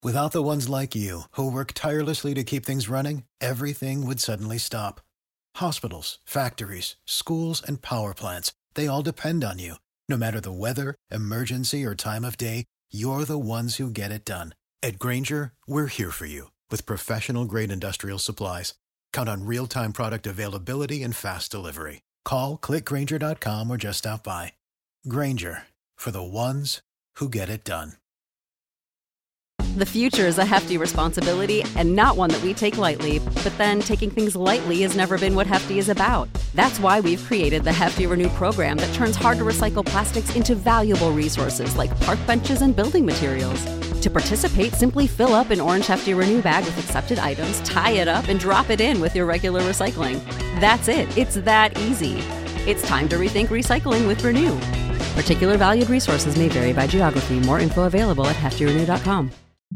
Without the ones like you, who work tirelessly to keep things running, everything would suddenly stop. Hospitals, factories, schools, and power plants, they all depend on you. No matter the weather, emergency, or time of day, you're the ones who get it done. At Grainger, we're here for you with professional-grade industrial supplies. Count on real-time product availability and fast delivery. Call, clickgrainger.com, or just stop by. Grainger, for the ones who get it done. The future is a hefty responsibility and not one that we take lightly. But then taking things lightly has never been what Hefty is about. That's why we've created the Hefty Renew program that turns hard-to-recycle plastics into valuable resources like park benches and building materials. To participate, simply fill up an orange Hefty Renew bag with accepted items, tie it up, and drop it in with your regular recycling. That's it. It's that easy. It's time to rethink recycling with Renew. Particular valued resources may vary by geography. More info available at heftyrenew.com.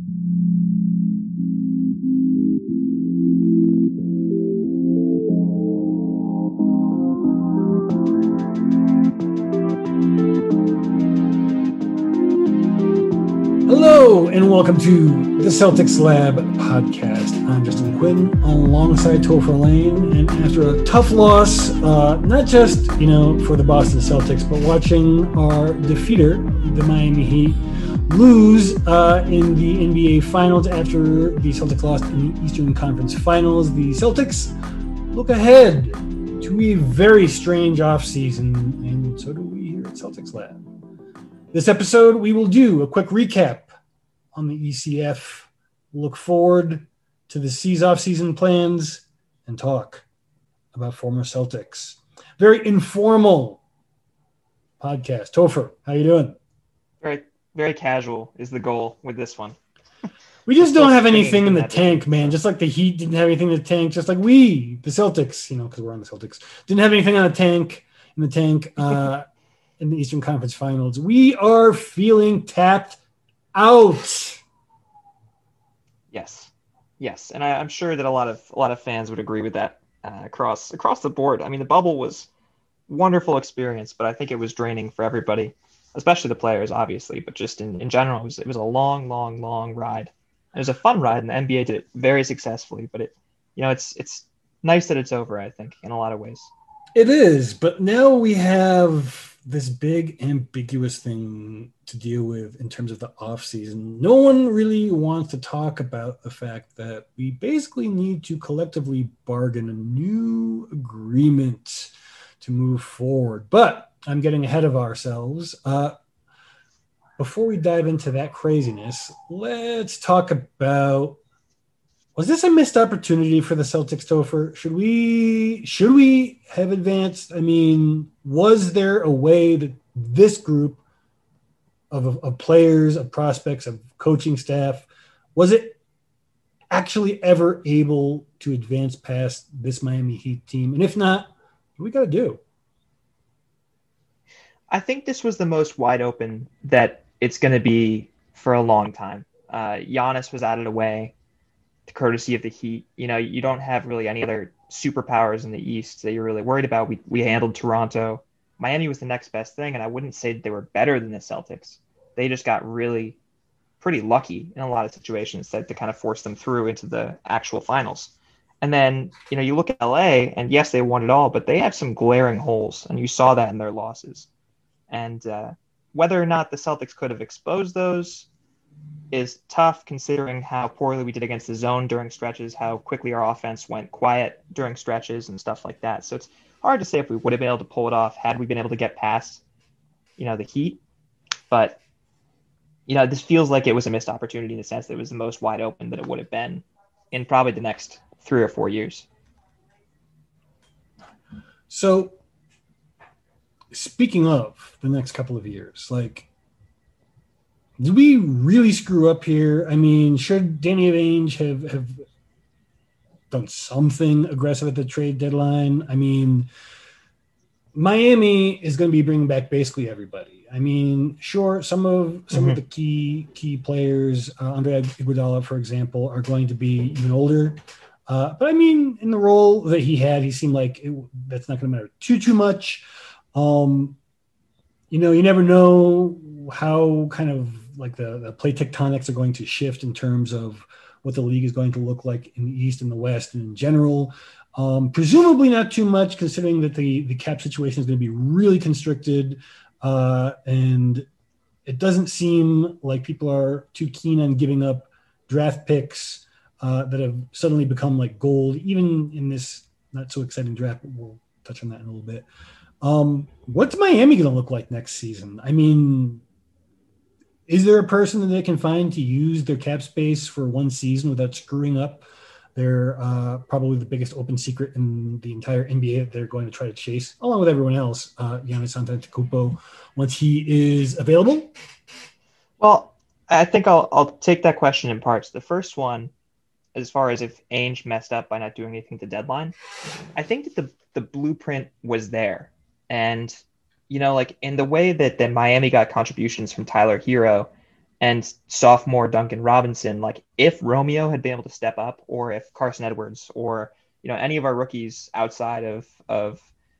Hello and welcome to the Celtics Lab podcast. I'm Justin Quinn alongside Topher Lane, and after a tough loss, not just for the Boston Celtics, but watching our defeater, the Miami Heat, lose in the NBA Finals after the Celtics lost in the Eastern Conference Finals, the Celtics look ahead to a very strange offseason, and so do we here at Celtics Lab. This episode, we will do a quick recap on the ECF, look forward to the C's off-season plans, and talk about former Celtics. Very informal podcast. Topher, how you doing? Very, very casual is the goal with this one. We just don't have anything in the tank, man. Just like the Heat didn't have anything in the tank, just like we, the Celtics, because we're on the Celtics, didn't have anything in the tank in the Eastern Conference Finals. We are feeling tapped out. Yes, and I'm sure that a lot of fans would agree with that across the board. I mean, the bubble was a wonderful experience, but I think it was draining for everybody, especially the players, obviously, but just in general, it was a long ride. It was a fun ride, and the NBA did it very successfully. But it's nice that it's over, I think, in a lot of ways. It is, but now we have this big ambiguous thing to deal with in terms of the offseason. No one really wants to talk about the fact that we basically need to collectively bargain a new agreement to move forward. But I'm getting ahead of ourselves. Before we dive into that craziness, let's talk about, was this a missed opportunity for the Celtics, Topher? Should we have advanced? I mean, was there a way that this group of players, of prospects, of coaching staff, was it actually ever able to advance past this Miami Heat team? And if not, what do we got to do? I think this was the most wide open that it's going to be for a long time. Giannis was out of the way, courtesy of the Heat. You don't have really any other superpowers in the East that you're really worried about. We handled Toronto. Miami was the next best thing, and I wouldn't say that they were better than the Celtics. They just got really pretty lucky in a lot of situations to kind of force them through into the actual finals. And then, you look at LA, and yes, they won it all, but they have some glaring holes, and you saw that in their losses. And whether or not the Celtics could have exposed those is tough, considering how poorly we did against the zone during stretches, how quickly our offense went quiet during stretches and stuff like that. So it's hard to say if we would have been able to pull it off had we been able to get past, the Heat. But, this feels like it was a missed opportunity in the sense that it was the most wide open that it would have been in probably the next 3 or 4 years. So speaking of the next couple of years, did we really screw up here? I mean, should Danny Ainge have done something aggressive at the trade deadline? I mean, Miami is going to be bringing back basically everybody. I mean, sure, some of the key players, Andre Iguodala, for example, are going to be even older. But I mean, in the role that he had, he seemed like that's not going to matter too much. You never know how kind of like the plate tectonics are going to shift in terms of what the league is going to look like in the East and the West and in general. Presumably not too much, considering that the cap situation is going to be really constricted, and it doesn't seem like people are too keen on giving up draft picks that have suddenly become like gold, even in this not so exciting draft. We'll touch on that in a little bit. What's Miami going to look like next season? I mean, is there a person that they can find to use their cap space for one season without screwing up their probably the biggest open secret in the entire NBA that they're going to try to chase, along with everyone else, Giannis Antetokounmpo, once he is available? Well, I think I'll take that question in parts. The first one, as far as if Ainge messed up by not doing anything to deadline, I think that the blueprint was there. And, you know, like in the way that Miami got contributions from Tyler Hero and sophomore Duncan Robinson, like if Romeo had been able to step up, or if Carson Edwards or, you know, any of our rookies outside of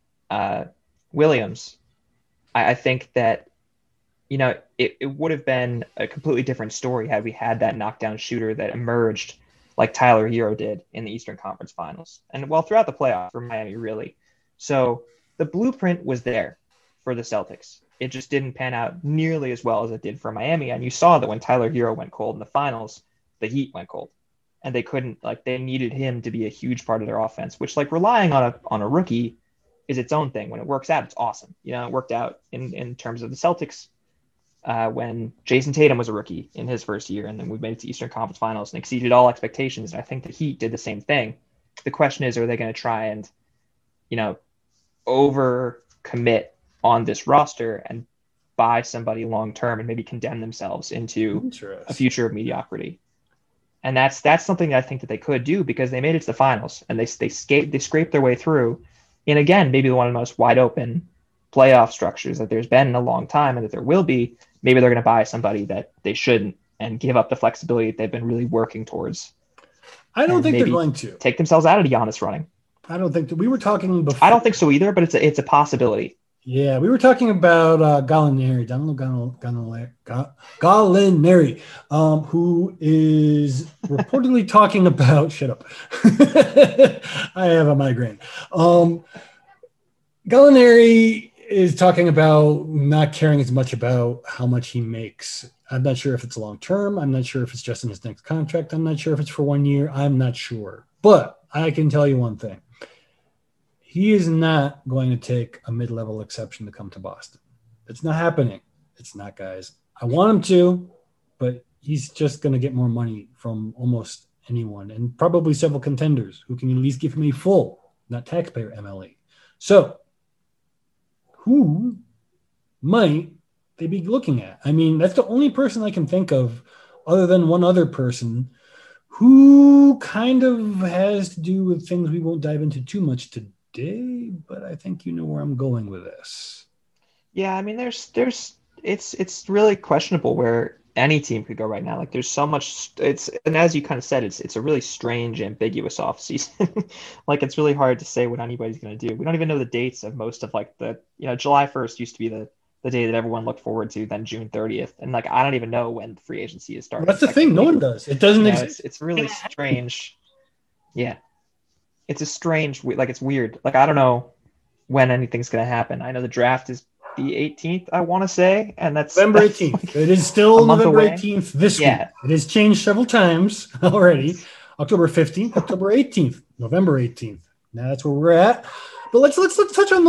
Williams, I think that, you know, it would have been a completely different story had we had that knockdown shooter that emerged like Tyler Hero did in the Eastern Conference Finals. And well, throughout the playoffs for Miami, really. So the blueprint was there for the Celtics. It just didn't pan out nearly as well as it did for Miami. And you saw that when Tyler Hero went cold in the finals, the Heat went cold. And they couldn't, like, they needed him to be a huge part of their offense, which, like, relying on a rookie is its own thing. When it works out, it's awesome. You know, it worked out in terms of the Celtics when Jason Tatum was a rookie in his first year, and then we made it to Eastern Conference Finals and exceeded all expectations. And I think the Heat did the same thing. The question is, are they going to try and, you know, over commit on this roster and buy somebody long term and maybe condemn themselves into a future of mediocrity? And that's something that I think that they could do, because they made it to the finals and they scraped their way through. And again, maybe one of the most wide open playoff structures that there's been in a long time, and that there will be. Maybe they're going to buy somebody that they shouldn't and give up the flexibility that they've been really working towards. I don't think they're going to take themselves out of Giannis running. I don't think that we were talking before. I don't think so either, but it's a possibility. Yeah, we were talking about Gallinari, Danilo Gallinari, who is reportedly talking about. Shut up! I have a migraine. Gallinari is talking about not caring as much about how much he makes. I'm not sure if it's long term. I'm not sure if it's just in his next contract. I'm not sure if it's for 1 year. I'm not sure. But I can tell you one thing. He is not going to take a mid-level exception to come to Boston. It's not happening. It's not, guys. I want him to, but he's just going to get more money from almost anyone, and probably several contenders who can at least give him a full, not taxpayer MLE. So who might they be looking at? I mean, that's the only person I can think of other than one other person who kind of has to do with things we won't dive into too much today, but I think you know where I'm going with this. Yeah, I mean, it's really questionable where any team could go right now. Like, there's so much. And as you kind of said, it's a really strange, ambiguous offseason. Like, it's really hard to say what anybody's going to do. We don't even know the dates of most of, like, July 1st used to be the day that everyone looked forward to, then June 30th. And, like, I don't even know when free agency is starting. Well, that's the thing. No one does. It doesn't exist. It's really strange. Yeah. It's a strange, like, it's weird. Like, I don't know when anything's going to happen. I know the draft is the 18th, I want to say, and that's November 18th. Like, it is still November away. 18th this week. It has changed several times already. October 15th, October 18th, November 18th. Now that's where we're at. But let's touch on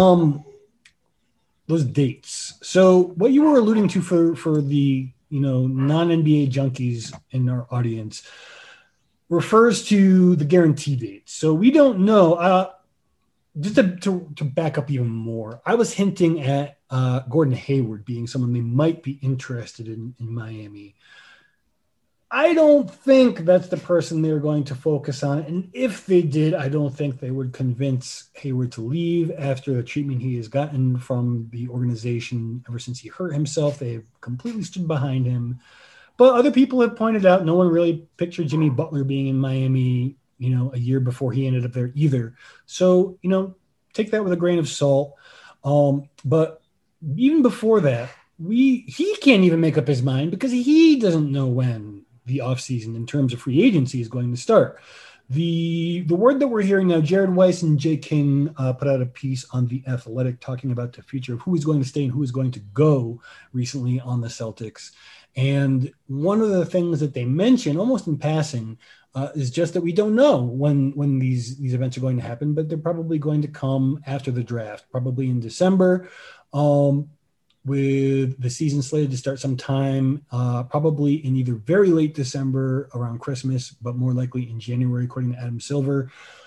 those dates. So what you were alluding to for the non-NBA junkies in our audience refers to the guarantee dates. So we don't know. Just to back up even more, I was hinting at Gordon Hayward being someone they might be interested in Miami. I don't think that's the person they're going to focus on. And if they did, I don't think they would convince Hayward to leave after the treatment he has gotten from the organization ever since he hurt himself. They've completely stood behind him. But other people have pointed out no one really pictured Jimmy Butler being in Miami a year before he ended up there either. So, take that with a grain of salt. But even before that, he can't even make up his mind because he doesn't know when the offseason in terms of free agency is going to start. The word that we're hearing now, Jared Weiss and Jay King put out a piece on The Athletic talking about the future of who is going to stay and who is going to go recently on the Celtics. And one of the things that they mention, almost in passing, is just that we don't know when these events are going to happen, but they're probably going to come after the draft, probably in December, with the season slated to start sometime, probably in either very late December around Christmas, but more likely in January, according to Adam Silver.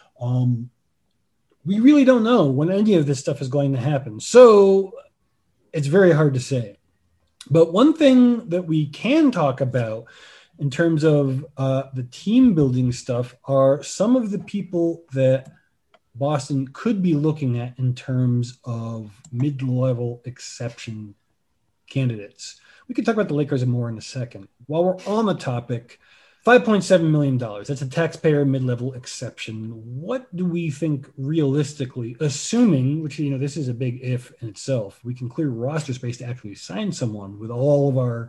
We really don't know when any of this stuff is going to happen. So it's very hard to say. But one thing that we can talk about in terms of the team building stuff are some of the people that Boston could be looking at in terms of mid-level exception candidates. We could talk about the Lakers more in a second. While we're on the topic, $5.7 million, that's a taxpayer mid-level exception. What do we think realistically, assuming, which, this is a big if in itself, we can clear roster space to actually sign someone with all of our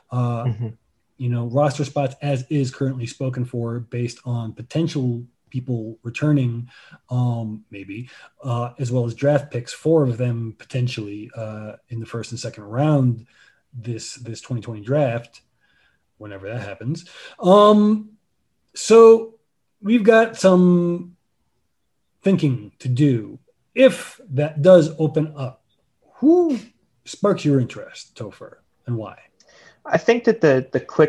roster spots as is currently spoken for based on potential people returning, maybe, as well as draft picks, 4 of them potentially in the first and second round this 2020 draft, whenever that happens. So we've got some thinking to do. If that does open up, who sparks your interest, Topher, and why? I think that the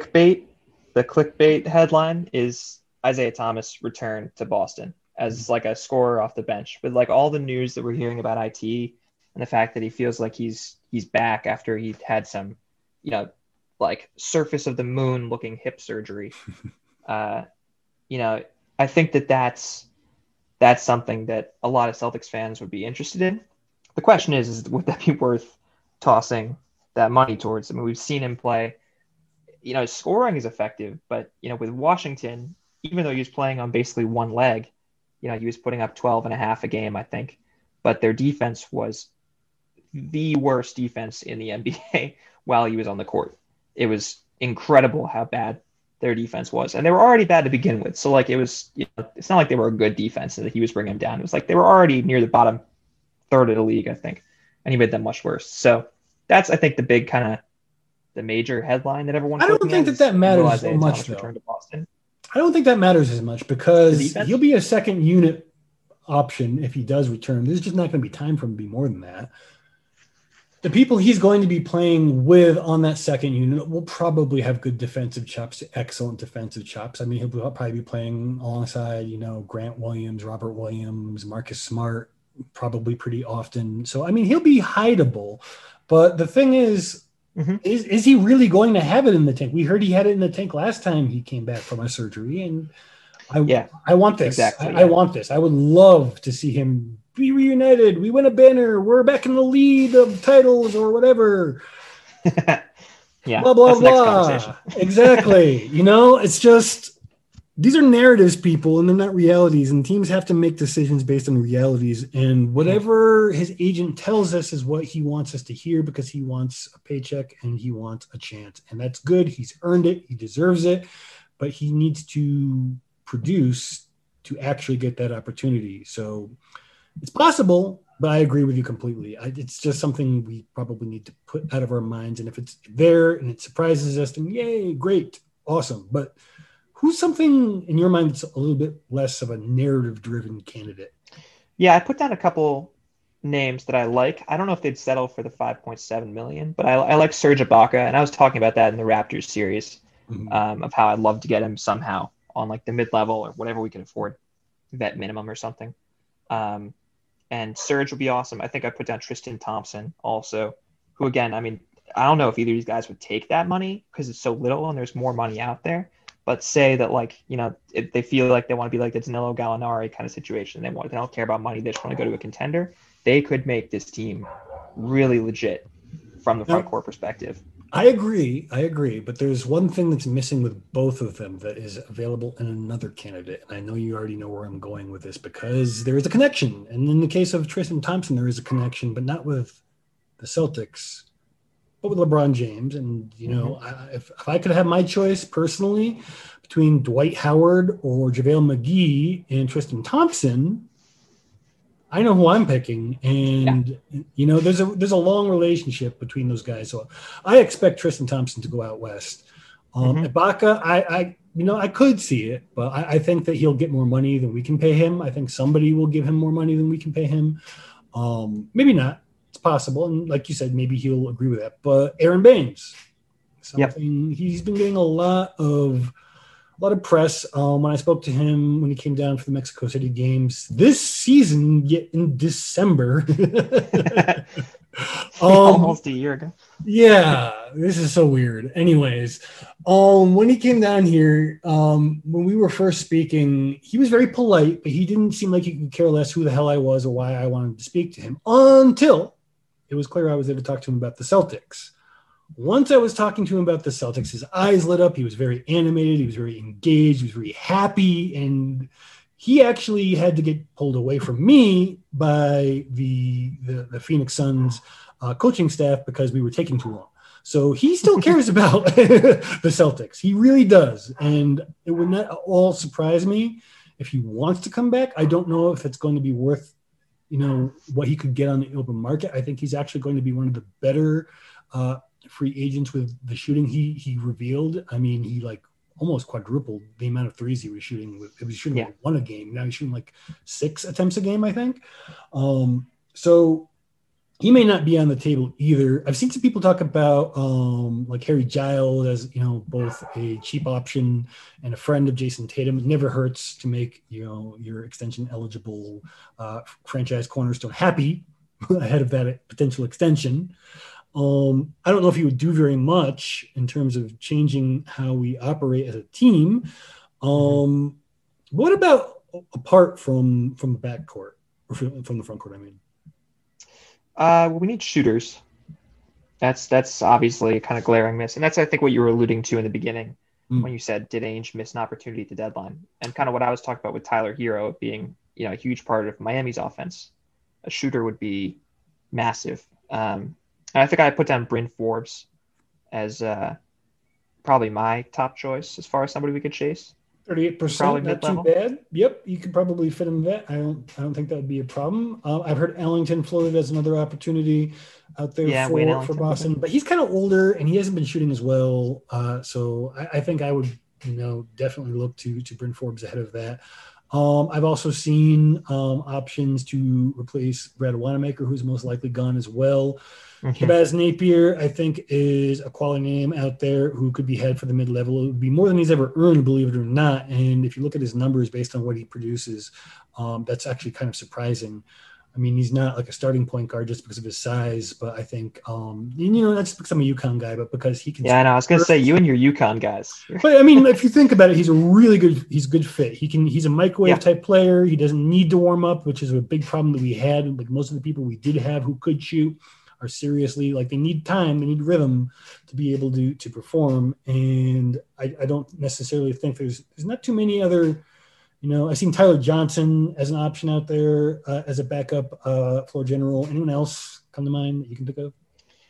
clickbait headline is Isaiah Thomas returned to Boston as like a scorer off the bench, with like all the news that we're hearing about IT and the fact that he feels like he's back after he had some, like surface of the moon looking hip surgery. I think that's something that a lot of Celtics fans would be interested in. The question is would that be worth tossing that money towards? I mean, we've seen him play, scoring is effective, but, with Washington, even though he was playing on basically one leg, he was putting up 12 and a half a game, I think. But their defense was the worst defense in the NBA while he was on the court. It was incredible how bad their defense was. And they were already bad to begin with. So, like, it was, it's not like they were a good defense and that he was bringing them down. It was like they were already near the bottom third of the league, I think. And he made them much worse. So that's, I think, the big kind of the major headline that everyone's looking at. I don't think that matters so much, though. Return to Boston. I don't think that matters as much because he'll be a second unit option if he does return. There's just not going to be time for him to be more than that. The people he's going to be playing with on that second unit will probably have good defensive chops, excellent defensive chops. I mean, he'll probably be playing alongside, Grant Williams, Robert Williams, Marcus Smart, probably pretty often. So, I mean, he'll be hideable. But the thing is, is he really going to have it in the tank? We heard he had it in the tank last time he came back from a surgery. And I want this. Exactly, I want this. I would love to see him be reunited. We win a banner. We're back in the lead of titles or whatever. Blah, blah, blah. Exactly. It's just, these are narratives, people, and they're not realities. And teams have to make decisions based on realities. And whatever his agent tells us is what he wants us to hear because he wants a paycheck and he wants a chance. And that's good. He's earned it. He deserves it. But he needs to produce to actually get that opportunity. So it's possible, but I agree with you completely. It's just something we probably need to put out of our minds. And if it's there and it surprises us, then yay, great, awesome. But who's something in your mind that's a little bit less of a narrative-driven candidate? Yeah, I put down a couple names that I like. I don't know if they'd settle for the $5.7 million, but I like Serge Ibaka, and I was talking about that in the Raptors series of how I'd love to get him somehow on like the mid-level or whatever we can afford, vet minimum or something. And Serge would be awesome. I think I put down Tristan Thompson also, who, again, I mean, I don't know if either of these guys would take that money because it's so little and there's more money out there. But say that, like, if they feel like they want to be like the Danilo Gallinari kind of situation, they don't care about money, they just want to go to a contender, they could make this team really legit from the front court perspective. I agree. But there's one thing that's missing with both of them that is available in another candidate. And I know you already know where I'm going with this because there is a connection. And in the case of Tristan Thompson, there is a connection, but not with the Celtics. but with LeBron James. And, if I could have my choice personally between Dwight Howard or JaVale McGee and Tristan Thompson, I know who I'm picking. And, there's a long relationship between those guys. So I expect Tristan Thompson to go out west. Ibaka, I could see it, but I think that he'll get more money than we can pay him. I think somebody will give him more money than we can pay him. Maybe not. It's possible. And like you said, maybe he'll agree with that. But Aaron Baines, he's been getting a lot of press. When I spoke to him when he came down for the Mexico City games this season, yet in December, almost a year ago. Yeah, this is so weird. Anyways, when he came down here, when we were first speaking, he was very polite, but he didn't seem like he could care less who the hell I was or why I wanted to speak to him until it was clear I was there to talk to him about the Celtics. Once I was talking to him about the Celtics, his eyes lit up. He was very animated. He was very engaged. He was very happy. And he actually had to get pulled away from me by the Phoenix Suns coaching staff because we were taking too long. So he still cares about the Celtics. He really does. And it would not all surprise me if he wants to come back. I don't know if it's going to be worth, what he could get on the open market. I think he's actually going to be one of the better free agents with the shooting he revealed. I mean, he almost quadrupled the amount of threes he was shooting. He was shooting like one a game. Now he's shooting 6 attempts a game, I think. So he may not be on the table either. I've seen some people talk about Harry Giles as, both a cheap option and a friend of Jason Tatum. It never hurts to make, your extension eligible franchise cornerstone happy ahead of that potential extension. I don't know if he would do very much in terms of changing how we operate as a team. What about apart from the backcourt or from the front court? I mean, we need shooters. That's obviously a kind of glaring miss, and that's I think what you were alluding to in the beginning when you said did Ainge miss an opportunity at the deadline, and kind of what I was talking about with Tyler Hero being a huge part of Miami's offense. A shooter would be massive. And I think I put down Bryn Forbes as probably my top choice as far as somebody we could chase. 38%, not too bad. Yep, you could probably fit in that. I don't think that would be a problem. I've heard Ellington floated as another opportunity out there for Boston, but he's kind of older and he hasn't been shooting as well. So I think I would, definitely look to Bryn Forbes ahead of that. I've also seen options to replace Brad Wanamaker, who's most likely gone as well. Shabazz Napier, I think, is a quality name out there who could be head for the mid-level. It would be more than he's ever earned, believe it or not. And if you look at his numbers based on what he produces, that's actually kind of surprising. I mean, he's not like a starting point guard just because of his size, but I think, not just because I'm a UConn guy, but because he can. Yeah, I know. I was going to say you and your UConn guys. But I mean, if you think about it, he's a good fit. He's a microwave type player. He doesn't need to warm up, which is a big problem that we had. Like most of the people we did have who could shoot are seriously they need time, they need rhythm to be able to perform. And I don't necessarily think there's not too many other. I've seen Tyler Johnson as an option out there as a backup floor general. Anyone else come to mind that you can think of?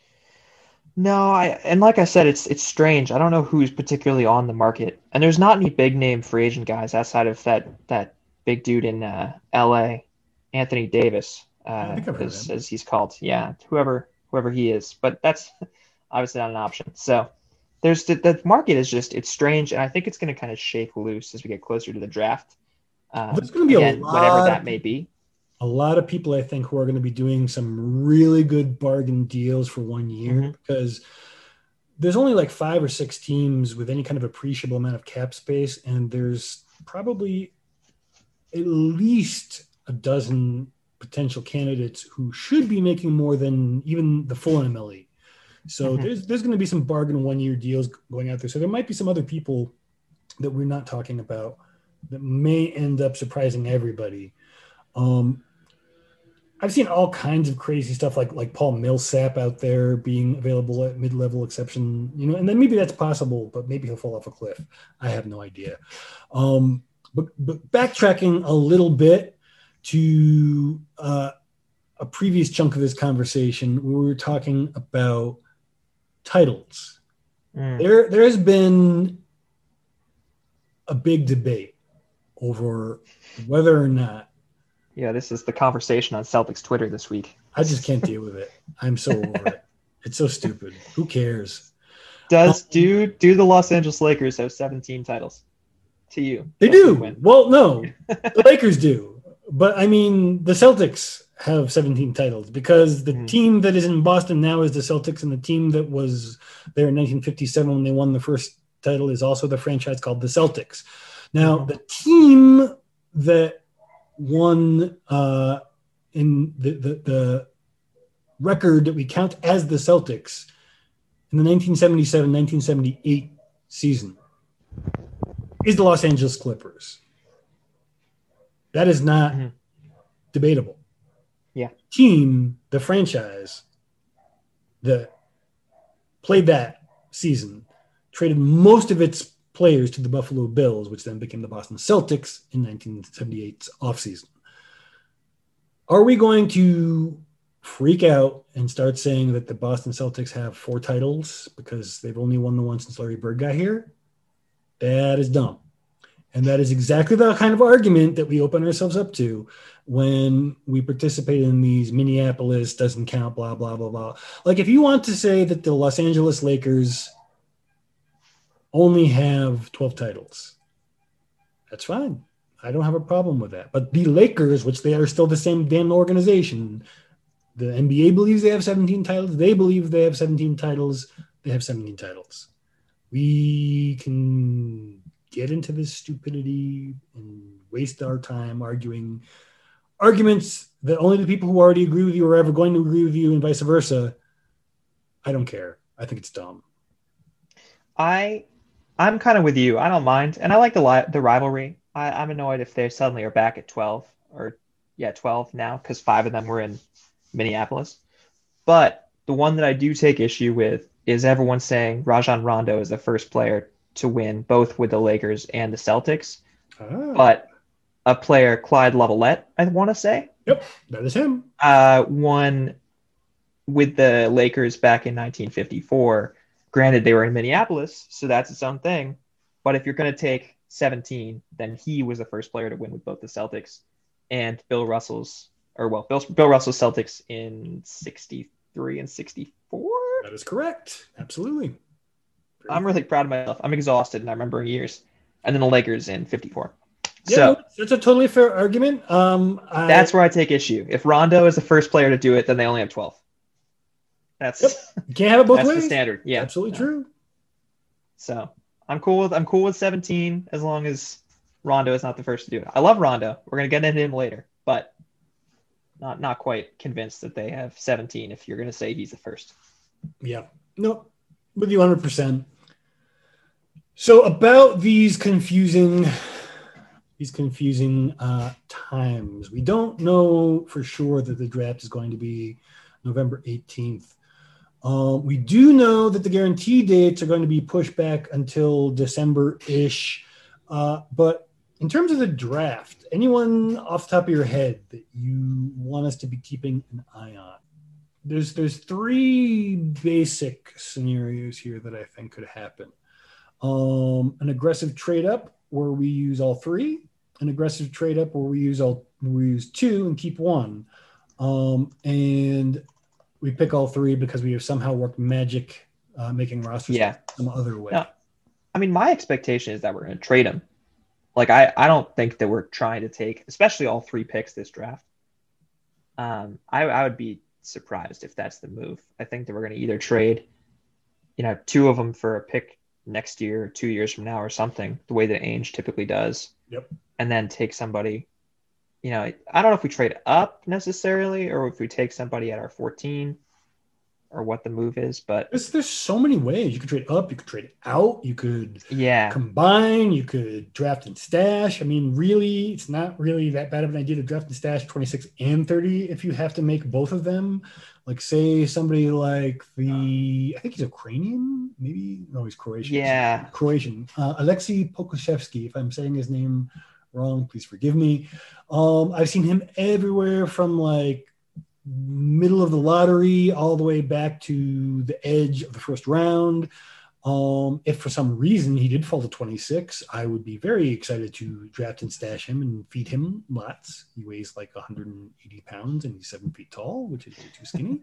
No, and like I said, it's strange. I don't know who's particularly on the market, and there's not any big name free agent guys outside of that big dude in L.A., Anthony Davis, as he's called. Yeah, whoever he is, but that's obviously not an option. So there's the market is it's strange, and I think it's going to kind of shake loose as we get closer to the draft. There's going to be whatever that may be. A lot of people, I think, who are going to be doing some really good bargain deals for 1 year because there's only 5 or 6 teams with any kind of appreciable amount of cap space, and there's probably at least a dozen potential candidates who should be making more than even the full MLE. So there's going to be some bargain 1 year deals going out there. So there might be some other people that we're not talking about that may end up surprising everybody. I've seen all kinds of crazy stuff like Paul Millsap out there being available at mid-level exception, and then maybe that's possible, but maybe he'll fall off a cliff. I have no idea. But backtracking a little bit to a previous chunk of this conversation, we were talking about titles. There has been a big debate over whether or not. Yeah, this is the conversation on Celtics Twitter this week. I just can't deal with it. I'm so over it. It's so stupid. Who cares? Do the Los Angeles Lakers have 17 titles? To you, they do. Well, no, the Lakers do, but I mean the Celtics have 17 titles because the team that is in Boston now is the Celtics, and the team that was there in 1957 when they won the first title is also the franchise called the Celtics. Now, the team that won in the record that we count as the Celtics in the 1977-1978 season is the Los Angeles Clippers. That is not debatable. Yeah. Team, the franchise that played that season, traded most of its players to the Buffalo Bills, which then became the Boston Celtics in 1978's offseason. Are we going to freak out and start saying that the Boston Celtics have 4 titles because they've only won the one since Larry Bird got here? That is dumb. And that is exactly the kind of argument that we open ourselves up to when we participate in these Minneapolis doesn't count, blah, blah, blah, blah. Like if you want to say that the Los Angeles Lakers only have 12 titles, that's fine. I don't have a problem with that. But the Lakers, which they are still the same damn organization, the NBA believes they have 17 titles. They believe they have 17 titles. They have 17 titles. We can get into this stupidity and waste our time arguing arguments that only the people who already agree with you are ever going to agree with you and vice versa. I don't care. I think it's dumb. I'm kind of with you. I don't mind. And I like the rivalry. I'm annoyed if they suddenly are back at 12 12 now because 5 of them were in Minneapolis. But the one that I do take issue with is everyone saying Rajon Rondo is the first player to win both with the Lakers and the Celtics. But a player, Clyde Lavalette, I want to say. Yep, that is him. Won with the Lakers back in 1954. Granted, they were in Minneapolis, so that's its own thing. But if you're going to take 17, then he was the first player to win with both the Celtics and Bill Russell's Celtics in 63 and 64. That is correct. Absolutely. I'm really proud of myself. I'm exhausted and I'm remembering years. And then the Lakers in 54. Yeah, so that's a totally fair argument. That's where I take issue. If Rondo is the first player to do it, then they only have 12. You can't have it both ways. That's the standard. Yeah, absolutely true. So I'm cool with 17 as long as Rondo is not the first to do it. I love Rondo. We're gonna get into him later, but not quite convinced that they have 17. If you're gonna say he's the first. Yeah. No, with you 100%. So about these confusing times, we don't know for sure that the draft is going to be November 18th. We do know that the guarantee dates are going to be pushed back until December-ish. But in terms of the draft, anyone off the top of your head that you want us to be keeping an eye on? There's 3 basic scenarios here that I think could happen. An aggressive trade up where we use all 3, an aggressive trade up where we use 2 and keep 1. And we pick all 3 because we have somehow worked magic making rosters some other way. No, I mean, my expectation is that we're going to trade him. Like, I don't think that we're trying to take, especially all 3 picks this draft. I would be surprised if that's the move. I think that we're going to either trade, 2 of them for a pick next year, 2 years from now or something, the way that Ainge typically does. Yep. And then take somebody, I don't know if we trade up necessarily or if we take somebody at our 14 or what the move is, but there's so many ways. You could trade up, you could trade out, you could combine, you could draft and stash. I mean, really, it's not really that bad of an idea to draft and stash 26 and 30 if you have to make both of them. Like, say somebody like I think he's Ukrainian, maybe? No, he's Croatian. Yeah. Croatian. Alexei Pokusevsky, if I'm saying his name wrong, please forgive me. I've seen him everywhere from like middle of the lottery all the way back to the edge of the first round. If for some reason he did fall to 26, I would be very excited to draft and stash him and feed him lots. He weighs like 180 pounds and he's 7 feet tall, which is too skinny.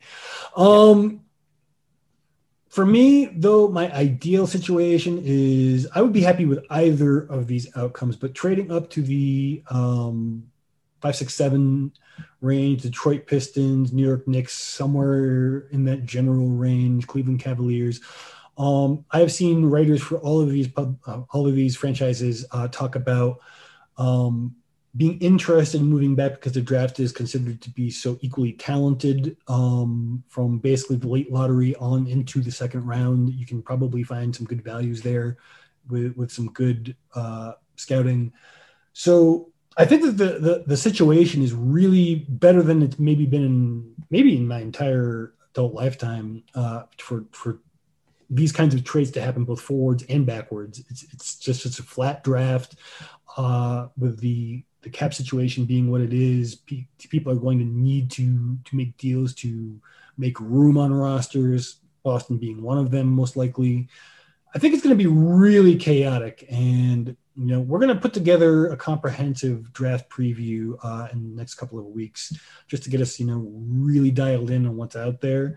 For me, though, my ideal situation is I would be happy with either of these outcomes, but trading up to the 5, 6, 7 range, Detroit Pistons, New York Knicks, somewhere in that general range, Cleveland Cavaliers. I have seen writers for all of these franchises talk about being interested in moving back because the draft is considered to be so equally talented from basically the late lottery on into the second round. You can probably find some good values there with some good scouting. So I think that the situation is really better than it's maybe been in my entire adult lifetime for these kinds of trades to happen both forwards and backwards. It's just a flat draft with the cap situation being what it is. People are going to need to make deals to make room on rosters, Boston being one of them most likely. I think it's going to be really chaotic, and we're going to put together a comprehensive draft preview in the next couple of weeks just to get us really dialed in on what's out there.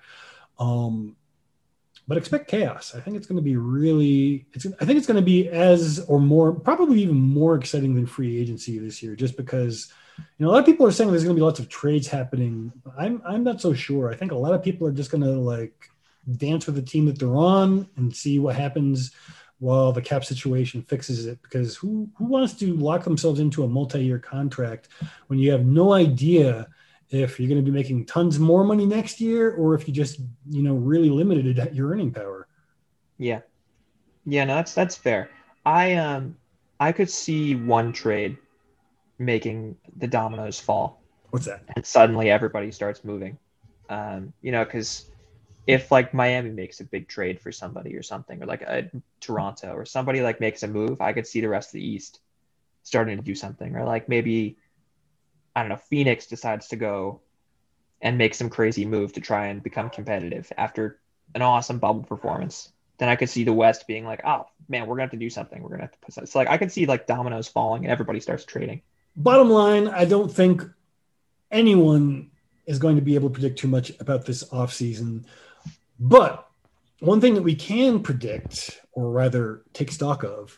But expect chaos. I think it's going to be I think it's going to be as or more, probably even more exciting than free agency this year, just because, a lot of people are saying there's going to be lots of trades happening. I'm not so sure. I think a lot of people are just going to dance with the team that they're on and see what happens while the cap situation fixes it, because who wants to lock themselves into a multi-year contract when you have no idea if you're going to be making tons more money next year, or if you just, really limited at your earning power. Yeah. Yeah, no, that's fair. I could see one trade making the dominoes fall. What's that? And suddenly everybody starts moving. Because if Miami makes a big trade for somebody or something, or a Toronto or somebody makes a move, I could see the rest of the East starting to do something, or maybe, I don't know, Phoenix decides to go and make some crazy move to try and become competitive after an awesome bubble performance. Then I could see the West being oh man, we're going to have to do something. We're going to have to put something. So I could see dominoes falling and everybody starts trading. Bottom line, I don't think anyone is going to be able to predict too much about this offseason. But one thing that we can predict, or rather take stock of,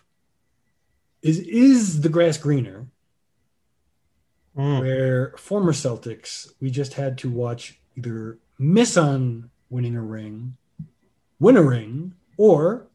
is the grass greener? Where former Celtics, we just had to watch either miss on winning a ring, win a ring, or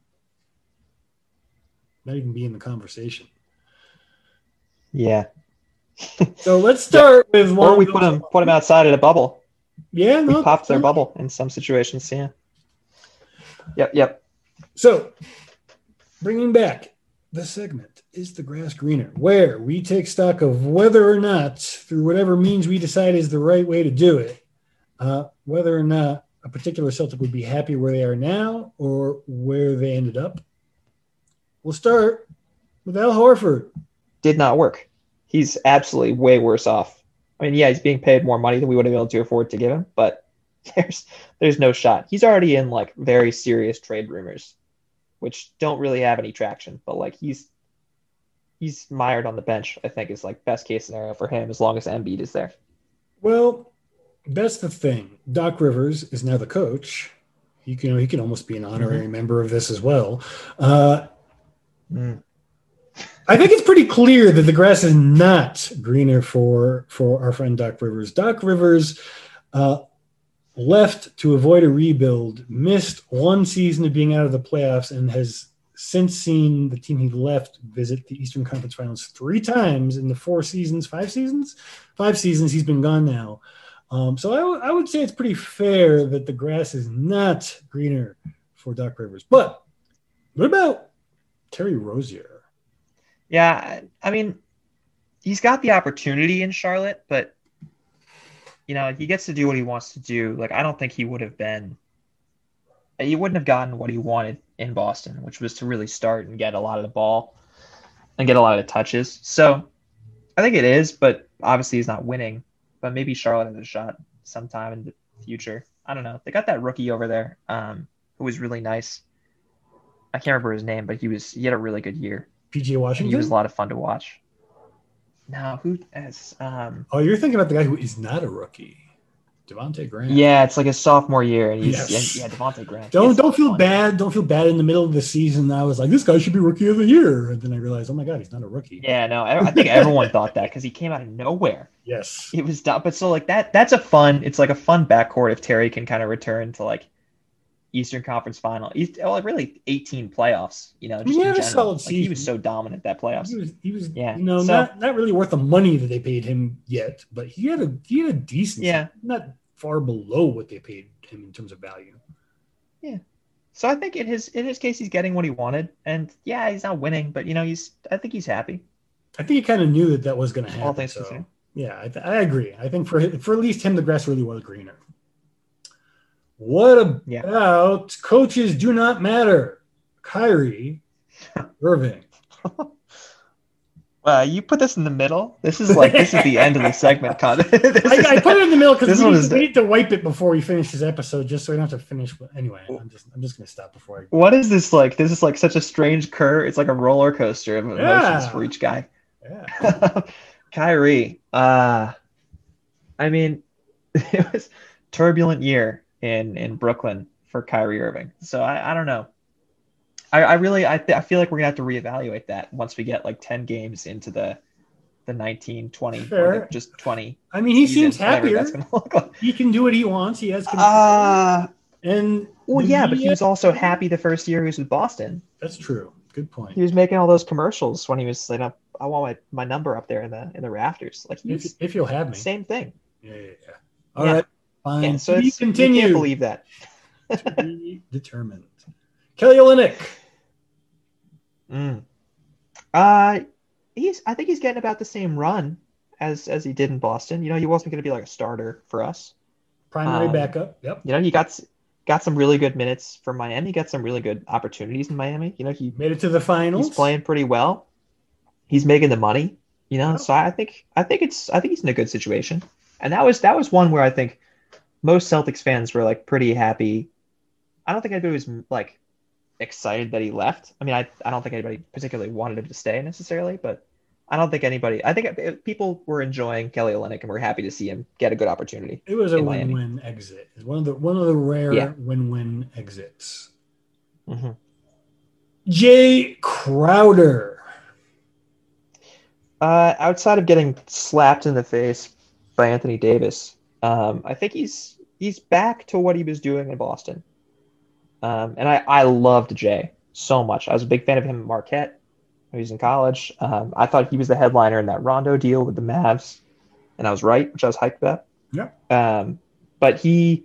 not even be in the conversation. Yeah. So let's start with one. Or we put them outside of the bubble. Yeah, we popped their bubble in some situations. Yeah. Yep. So bringing back the segment, is the grass greener, where we take stock of whether or not, through whatever means we decide is the right way to do it, whether or not a particular Celtic would be happy where they are now or where they ended up. We'll start with Al Horford. Did not work. He's absolutely way worse off. I mean, yeah, he's being paid more money than we would have been able to afford to give him, but there's no shot. He's already in very serious trade rumors, which don't really have any traction, but he's mired on the bench, I think, is best case scenario for him as long as Embiid is there. Well, that's the thing. Doc Rivers is now the coach. He can almost be an honorary member of this as well. I think it's pretty clear that the grass is not greener for our friend Doc Rivers. Doc Rivers left to avoid a rebuild, missed one season of being out of the playoffs, and has since seen the team he left visit the Eastern Conference Finals 3 times in the 5 seasons he's been gone now. So I would say it's pretty fair that the grass is not greener for Doc Rivers. But what about Terry Rozier? Yeah, I mean, he's got the opportunity in Charlotte, but he gets to do what he wants to do. I don't think he wouldn't have gotten what he wanted in Boston, which was to really start and get a lot of the ball and get a lot of the touches. So I think it is, but obviously he's not winning. But maybe Charlotte has a shot. sometime in the future. I don't know. They got that rookie over there, who was really nice. I can't remember his name, but he had a really good year. PJ Washington. He was a lot of fun to watch. No, who is? Oh, you're thinking about the guy who is not a rookie, Devontae Graham. Yeah, it's like his sophomore year, and Yes. Devontae Graham. Don't feel bad. Don't feel bad in the middle of the season. I was like, this guy should be rookie of the year, and then I realized, oh my god, he's not a rookie. Yeah, no, I think everyone thought that because he came out of nowhere. Yes. It was dumb, but so like that's it's like a fun backcourt if Terry can kind of return to like Eastern Conference Final. Really 18 playoffs. You know, just he had in a general. solid Like, season. he was so dominant that playoffs. He was Yeah. you know, So- not really worth the money that they paid him yet, but he had a decent Yeah. season, not far below what they paid him in terms of value. So I think in his case he's getting what he wanted, and yeah, he's not winning, but you know I think he's happy. I think he kind of knew that was going to happen. All things So considered. yeah, I agree. I think for at least him, the grass really was greener. What about coaches do not matter? Kyrie Irving. You put this in the middle. This is the end of the segment. Con. I put it in the middle because This we need to wipe it before we finish this episode, just so we don't have to finish. Anyway, I'm just going to stop before I. What is this like? This is like such a strange curve. It's like a roller coaster of emotions for each guy. Yeah. Kyrie. I mean, it was a turbulent year in Brooklyn for Kyrie Irving. So I don't know. I feel like we're gonna have to reevaluate that once we get like 10 games into the 19, 20, or just 20. I mean, he season, seems happier. That's gonna look like. He can do what he wants. He has and Well, yeah, but he was also happy the first year he was with Boston. That's true. Good point. He was making all those commercials when he was like, I want my number up there in the rafters. Like If you'll have me. Same thing. Yeah. All right. Fine. Yeah, so we continue. You can't believe that. To be determined. Kelly Olynyk. I think he's getting about the same run as he did in Boston. You know, he wasn't going to be like a starter for us. Primary backup. Yep. You know, he got some really good minutes for Miami. Got some really good opportunities in Miami. You know, he made it to the finals. He's playing pretty well. He's making the money. You know, so I think he's in a good situation. And that was one where I think most Celtics fans were like pretty happy. I don't think anybody was like excited that he left. I mean, I don't think anybody particularly wanted him to stay necessarily, but I think people were enjoying Kelly Olynyk and were happy to see him get a good opportunity. It was a win-win exit. It's one of the rare win-win exits. Mm-hmm. Jay Crowder. Outside of getting slapped in the face by Anthony Davis, I think he's back to what he was doing in Boston. And I loved Jay so much. I was a big fan of him at Marquette when he was in college. I thought he was the headliner in that Rondo deal with the Mavs, and I was right, which I was hyped about. Yeah. But he's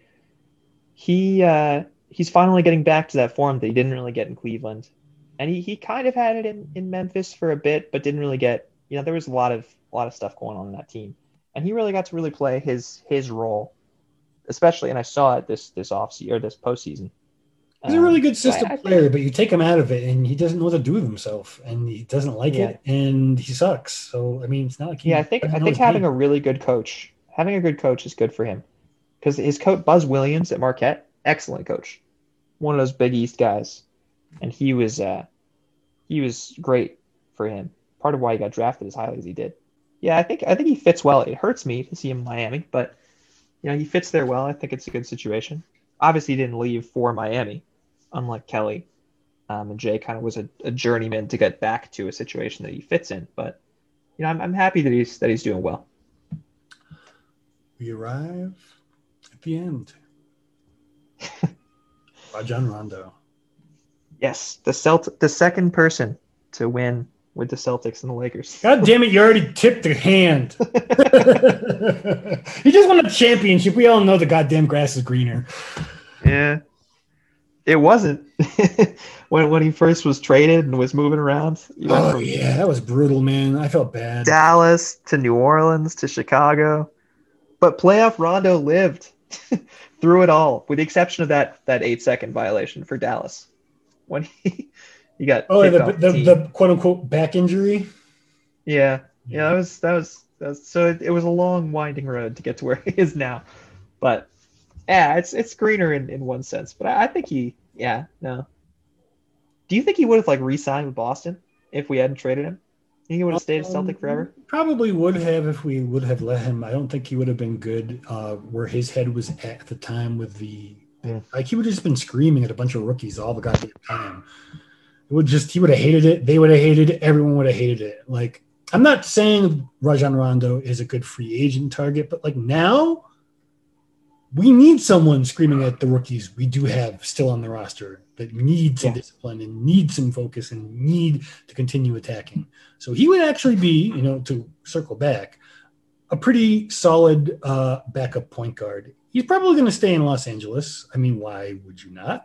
finally getting back to that form that he didn't really get in Cleveland, and he kind of had it in Memphis for a bit, but didn't really get. You know, there was a lot of stuff going on in that team, and he really got to really play his role, especially. And I saw it this offseason or this postseason. He's a really good system player, but you take him out of it, and he doesn't know what to do with himself, and he doesn't like it, and he sucks. So I mean, it's not like I think having a really good coach, is good for him, because his coach Buzz Williams at Marquette, excellent coach, one of those Big East guys, and he was great for him. Part of why he got drafted as highly as he did. Yeah, I think he fits well. It hurts me to see him in Miami, but you know he fits there well. I think it's a good situation. Obviously, he didn't leave for Miami, unlike Kelly. And Jay kind of was a journeyman to get back to a situation that he fits in. But you know, I'm happy that he's doing well. We arrive at the end. Rajon Rondo. Yes, the second person to win with the Celtics and the Lakers. God damn it, you already tipped the hand. He just won a championship. We all know the goddamn grass is greener. Yeah. It wasn't. when he first was traded and was moving around. Yeah, that was brutal, man. I felt bad. Dallas to New Orleans to Chicago. But playoff Rondo lived through it all, with the exception of that 8-second violation for Dallas. When he got the quote unquote back injury. Yeah. That was so it was a long winding road to get to where he is now. But yeah, it's greener in one sense. But I think no. Do you think he would have like re-signed with Boston if we hadn't traded him? Think he would have stayed at Celtic forever? Probably would have if we would have let him. I don't think he would have been good where his head was at the time with like he would have just been screaming at a bunch of rookies all the goddamn time. He would have hated it. They would have hated it. Everyone would have hated it. Like, I'm not saying Rajon Rondo is a good free agent target, but like now we need someone screaming at the rookies we do have still on the roster that need some discipline and need some focus and need to continue attacking. So he would actually be, to circle back, a pretty solid backup point guard. He's probably going to stay in Los Angeles. I mean, why would you not?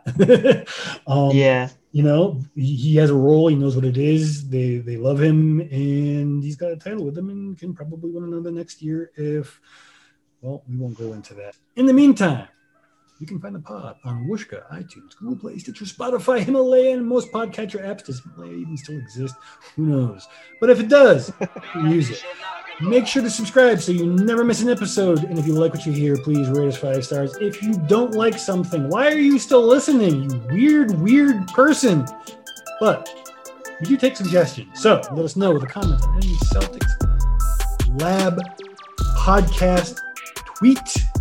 He has a role. He knows what it is. They love him, and he's got a title with them and can probably win another next year if, well, we won't go into that. In the meantime, you can find the pod on Whooshkaa, iTunes, Google Play, Stitcher, Spotify, Himalaya, and most podcatcher apps. Does Himalaya even still exist? Who knows? But if it does, use it. Make sure to subscribe so you never miss an episode. And if you like what you hear, please rate us 5 stars. If you don't like something, why are you still listening, you weird person? But we do take suggestions. So let us know with a comment on any Celtics Lab podcast tweet.